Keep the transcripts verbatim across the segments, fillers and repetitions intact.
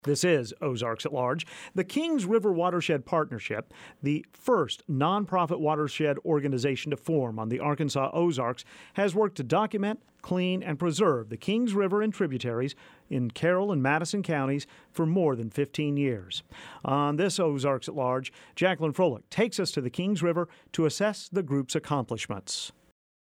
This is Ozarks at Large. The Kings River Watershed Partnership, the first nonprofit watershed organization to form on the Arkansas Ozarks, has worked to document, clean, and preserve the Kings River and tributaries in Carroll and Madison counties for more than fifteen years. On this Ozarks at Large, Jacqueline Froelich takes us to the Kings River to assess the group's accomplishments.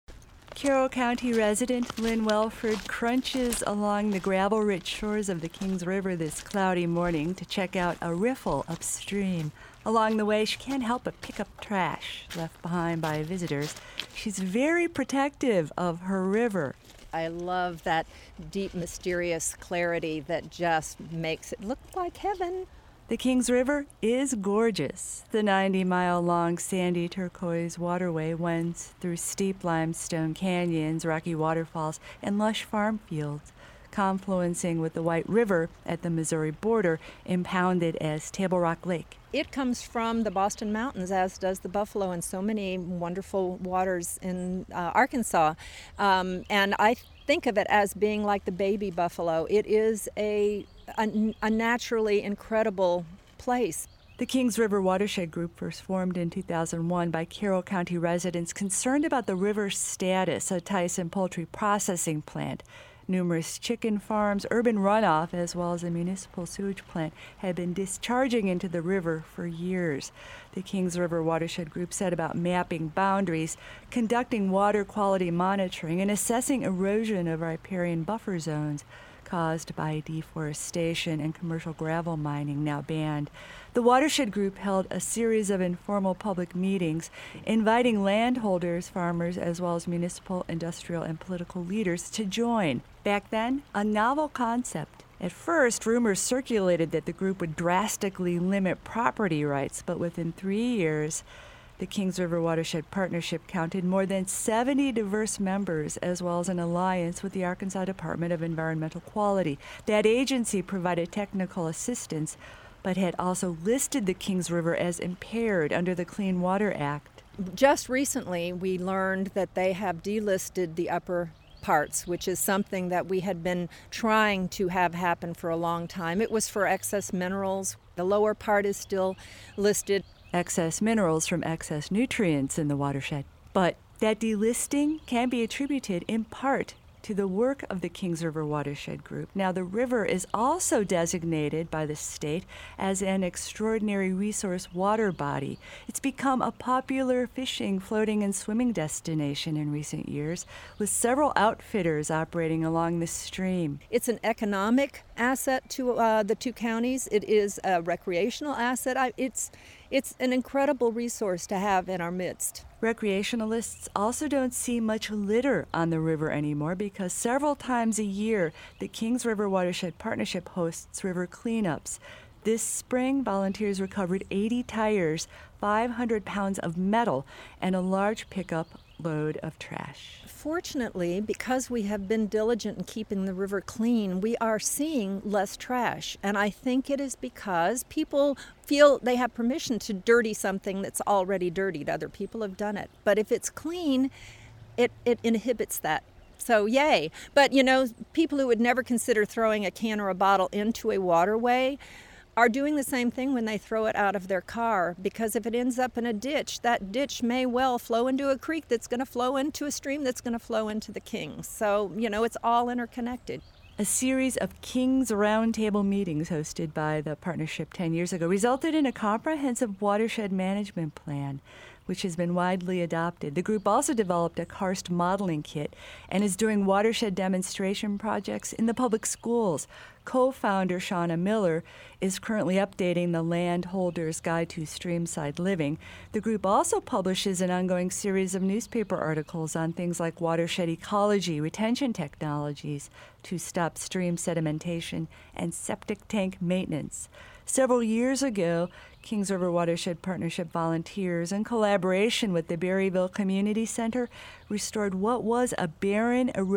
Carroll County resident Lynn Welford crunches along the gravel-rich shores of the Kings River this cloudy morning to check out a riffle upstream. Along the way, she can't help but pick up trash left behind by visitors. She's very protective of her river. I love that deep, mysterious clarity that just makes it look like heaven. The Kings River is gorgeous. The ninety-mile-long sandy turquoise waterway winds through steep limestone canyons, rocky waterfalls, and lush farm fields, confluencing with the White River at the Missouri border, impounded as Table Rock Lake. It comes from the Boston Mountains, as does the Buffalo, and so many wonderful waters in uh, Arkansas. Um, and I think of it as being like the baby buffalo. It is a, a, a naturally incredible place. The Kings River Watershed Group, first formed in two thousand one by Carroll County residents concerned about the river's status, a Tyson poultry processing plant. Numerous chicken farms, urban runoff, as well as a municipal sewage plant had been discharging into the river for years. The Kings River Watershed Group set about mapping boundaries, conducting water quality monitoring, and assessing erosion of riparian buffer zones caused by deforestation and commercial gravel mining, now banned. The Watershed Group held a series of informal public meetings, inviting landholders, farmers, as well as municipal, industrial, and political leaders to join. Back then, a novel concept. At first, rumors circulated that the group would drastically limit property rights, but within three years, the Kings River Watershed Partnership counted more than seventy diverse members, as well as an alliance with the Arkansas Department of Environmental Quality. That agency provided technical assistance, but had also listed the Kings River as impaired under the Clean Water Act. Just recently, we learned that they have delisted the upper parts, which is something that we had been trying to have happen for a long time. It was for excess minerals. The lower part is still listed. Excess minerals from excess nutrients in the watershed. But that delisting can be attributed in part to the work of the Kings River Watershed Group. Now, the river is also designated by the state as an extraordinary resource water body. It's become a popular fishing, floating, and swimming destination in recent years, with several outfitters operating along the stream. It's an economic asset to uh, the two counties. It is a recreational asset. I, it's It's an incredible resource to have in our midst. Recreationalists also don't see much litter on the river anymore because several times a year, the Kings River Watershed Partnership hosts river cleanups. This spring, volunteers recovered eighty tires, five hundred pounds of metal, and a large pickup load of trash. Fortunately, because we have been diligent in keeping the river clean, we are seeing less trash. And I think it is because people feel they have permission to dirty something that's already dirtied. Other people have done it. But if it's clean, it, it inhibits that. So yay. But, you know, people who would never consider throwing a can or a bottle into a waterway are doing the same thing when they throw it out of their car, because if it ends up in a ditch, that ditch may well flow into a creek that's going to flow into a stream that's going to flow into the Kings. So, you know, it's all interconnected. A series of Kings Roundtable meetings hosted by the partnership ten years ago resulted in a comprehensive watershed management plan, which has been widely adopted. The group also developed a karst modeling kit and is doing watershed demonstration projects in the public schools. Co-founder Shauna Miller is currently updating the Landholder's Guide to Streamside Living. The group also publishes an ongoing series of newspaper articles on things like watershed ecology, retention technologies to stop stream sedimentation, and septic tank maintenance. Several years ago, Kings River Watershed Partnership volunteers, in collaboration with the Berryville Community Center, restored what was a barren, eroded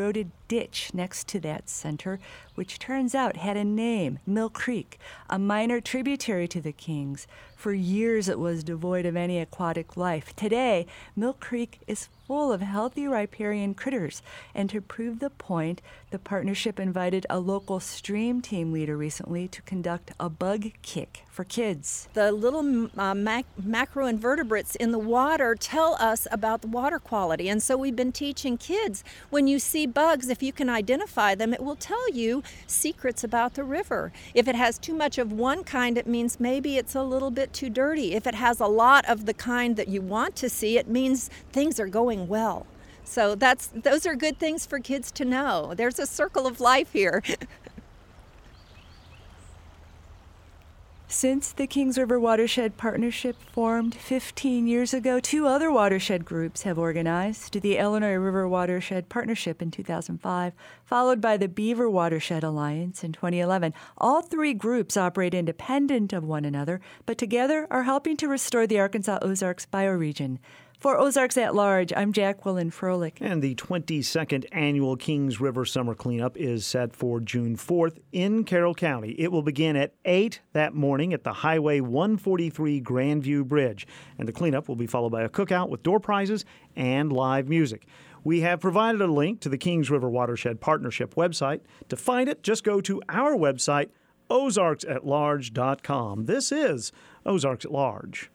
ditch next to that center, which turns out had a name, Mill Creek, a minor tributary to the Kings. For years it was devoid of any aquatic life. Today, Mill Creek is full of healthy riparian critters. And to prove the point, the partnership invited a local stream team leader recently to conduct a bug kick for kids. The little uh, mac- macroinvertebrates in the water tell us about the water quality. And so we've been teaching kids, when you see bugs, if you can identify them, it will tell you secrets about the river. If it has too much of one kind, it means maybe it's a little bit too dirty. If it has a lot of the kind that you want to see, it means things are going well. So that's those are good things for kids to know. There's a circle of life here. Since the Kings River Watershed Partnership formed fifteen years ago, two other watershed groups have organized: the Illinois River Watershed Partnership in two thousand five, followed by the Beaver Watershed Alliance in twenty eleven. All three groups operate independent of one another, but together are helping to restore the Arkansas Ozarks bioregion. For Ozarks at Large, I'm Jacqueline Froelich. And the twenty-second annual Kings River Summer Cleanup is set for June fourth in Carroll County. It will begin at eight that morning at the Highway one forty-three Grandview Bridge. And the cleanup will be followed by a cookout with door prizes and live music. We have provided a link to the Kings River Watershed Partnership website. To find it, just go to our website, ozarks at large dot com. This is Ozarks at Large.